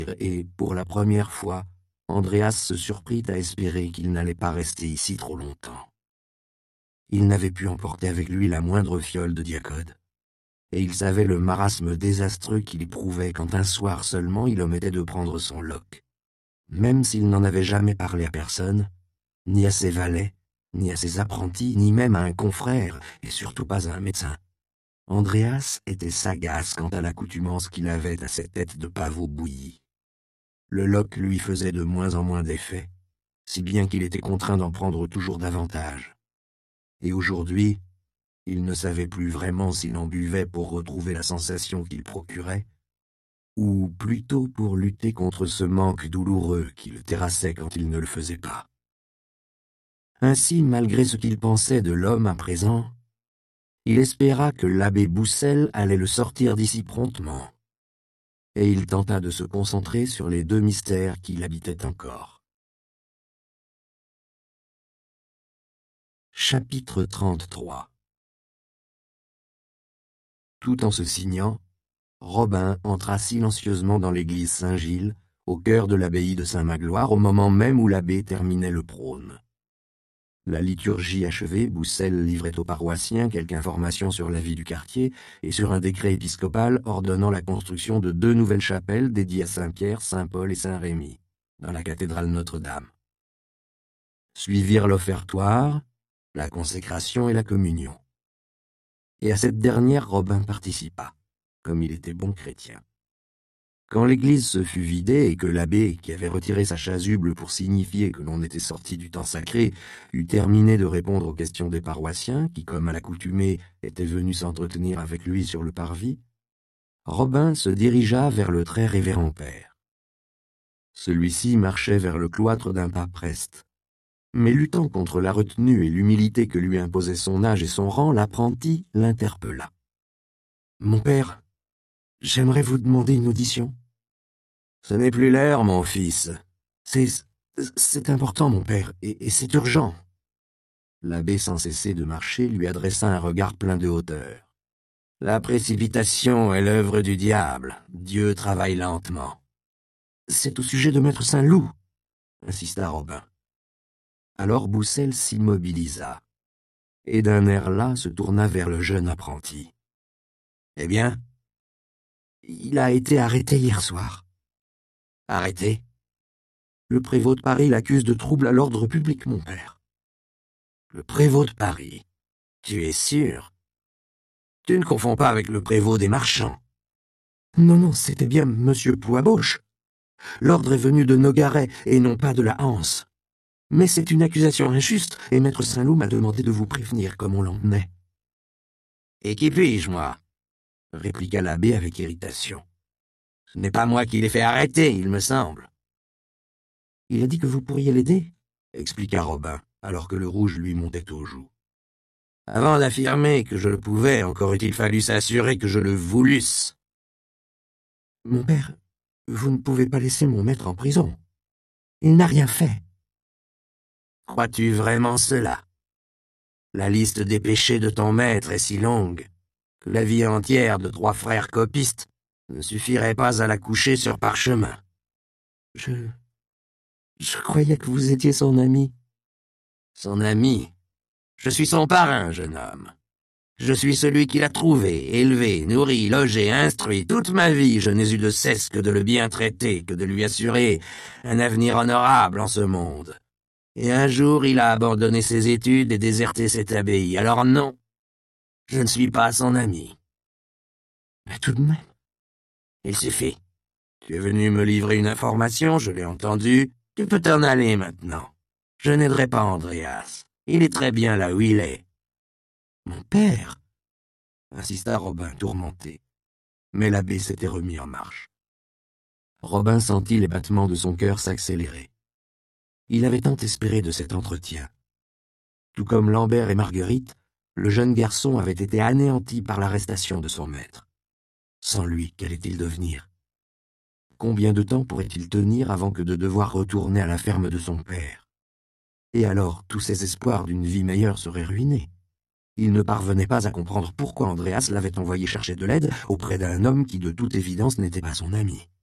et, pour la première fois, Andreas se surprit à espérer qu'il n'allait pas rester ici trop longtemps. Il n'avait pu emporter avec lui la moindre fiole de diacode, et il savait le marasme désastreux qu'il éprouvait quand un soir seulement il omettait de prendre son loch. Même s'il n'en avait jamais parlé à personne, ni à ses valets, ni à ses apprentis, ni même à un confrère, et surtout pas à un médecin, Andreas était sagace quant à l'accoutumance qu'il avait à cette tête de pavot bouilli. Le loch lui faisait de moins en moins d'effet, si bien qu'il était contraint d'en prendre toujours davantage. Et aujourd'hui, il ne savait plus vraiment s'il en buvait pour retrouver la sensation qu'il procurait, ou plutôt pour lutter contre ce manque douloureux qui le terrassait quand il ne le faisait pas. Ainsi, malgré ce qu'il pensait de l'homme à présent, il espéra que l'abbé Boussel allait le sortir d'ici promptement, et il tenta de se concentrer sur les deux mystères qui l'habitaient encore. Chapitre 33. Tout en se signant, Robin entra silencieusement dans l'église Saint-Gilles, au cœur de l'abbaye de Saint-Magloire, au moment même où l'abbé terminait le prône. La liturgie achevée, Boussel livrait aux paroissiens quelques informations sur la vie du quartier et sur un décret épiscopal ordonnant la construction de 2 nouvelles chapelles dédiées à Saint-Pierre, Saint-Paul et Saint-Rémy, dans la cathédrale Notre-Dame. Suivirent l'offertoire, la consécration et la communion. Et à cette dernière, Robin participa, comme il était bon chrétien. Quand l'église se fut vidée et que l'abbé, qui avait retiré sa chasuble pour signifier que l'on était sorti du temps sacré, eut terminé de répondre aux questions des paroissiens, qui, comme à l'accoutumée, étaient venus s'entretenir avec lui sur le parvis, Robin se dirigea vers le très révérend père. Celui-ci marchait vers le cloître d'un pas preste. Mais luttant contre la retenue et l'humilité que lui imposaient son âge et son rang, l'apprenti l'interpella. « Mon père, j'aimerais vous demander une audition. » « Ce n'est plus l'heure, mon fils. »« C'est important, mon père, et c'est urgent. » L'abbé, sans cesser de marcher, lui adressa un regard plein de hauteur. « La précipitation est l'œuvre du diable. Dieu travaille lentement. »« C'est au sujet de maître Saint-Loup, » insista Robin. Alors Boussel s'immobilisa, et d'un air las se tourna vers le jeune apprenti. « Eh bien ? » ?»« Il a été arrêté hier soir. » « Arrêté ? » ?»« Le prévôt de Paris l'accuse de trouble à l'ordre public, mon père. »« Le prévôt de Paris ? Tu es sûr ? Tu ne confonds pas avec le prévôt des marchands. »« Non, c'était bien monsieur Pouaboche. L'ordre est venu de Nogaret et non pas de la Hanse. Mais c'est une accusation injuste, et maître Saint-Loup m'a demandé de vous prévenir comme on l'emmenait. »« Et qui puis-je, moi ?» répliqua l'abbé avec irritation. « Ce n'est pas moi qui l'ai fait arrêter, il me semble. » « Il a dit que vous pourriez l'aider, » expliqua Robin, alors que le rouge lui montait aux joues. « Avant d'affirmer que je le pouvais, encore eût-il fallu s'assurer que je le voulusse. »« Mon père, vous ne pouvez pas laisser mon maître en prison. Il n'a rien fait. »« Crois-tu vraiment cela ? La liste des péchés de ton maître est si longue que la vie entière de 3 frères copistes ne suffirait pas à la coucher sur parchemin. »« Je croyais que vous étiez son ami. »« Son ami ? Je suis son parrain, jeune homme. Je suis celui qui l'a trouvé, élevé, nourri, logé, instruit. Toute ma vie, je n'ai eu de cesse que de le bien traiter, que de lui assurer un avenir honorable en ce monde. Et un jour, il a abandonné ses études et déserté cette abbaye. Alors non, je ne suis pas son ami. »« Mais tout de même. »« Il suffit. Tu es venu me livrer une information, je l'ai entendue. Tu peux t'en aller maintenant. Je n'aiderai pas Andreas. Il est très bien là où il est. »« Mon père !» insista Robin, tourmenté. Mais l'abbé s'était remis en marche. Robin sentit les battements de son cœur s'accélérer. Il avait tant espéré de cet entretien. Tout comme Lambert et Marguerite, le jeune garçon avait été anéanti par l'arrestation de son maître. Sans lui, qu'allait-il devenir ? Combien de temps pourrait-il tenir avant que de devoir retourner à la ferme de son père ? Et alors, tous ses espoirs d'une vie meilleure seraient ruinés. Il ne parvenait pas à comprendre pourquoi Andreas l'avait envoyé chercher de l'aide auprès d'un homme qui, de toute évidence, n'était pas son ami.